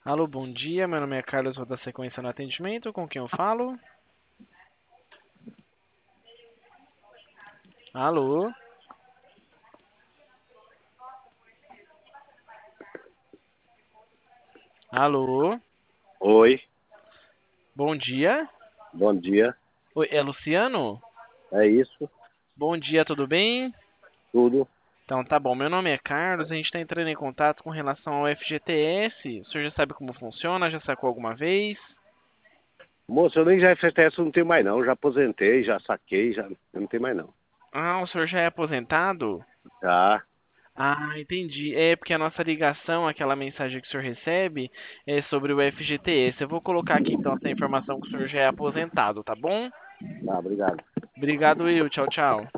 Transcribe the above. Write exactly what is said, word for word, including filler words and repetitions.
Alô, bom dia. Meu nome é Carlos, vou dar sequência no atendimento. Com quem eu falo? Alô? Alô? Oi, Bom dia. bom dia. Oi, é Luciano? É isso, Bom dia, tudo bem? tudo. Então tá bom. Meu nome é Carlos, a gente está entrando em contato com relação ao F G T S. O senhor já sabe como funciona? Já sacou alguma vez? Moço, eu nem já F T S não tenho mais não. Já aposentei, já saquei, já eu não tenho mais não. Ah, o senhor já é aposentado? Já. Ah, entendi. É porque a nossa ligação, aquela mensagem que o senhor recebe, é sobre o F G T S. Eu vou colocar aqui então essa informação que o senhor já é aposentado, tá bom? Tá, obrigado. Obrigado, Will. Tchau, tchau.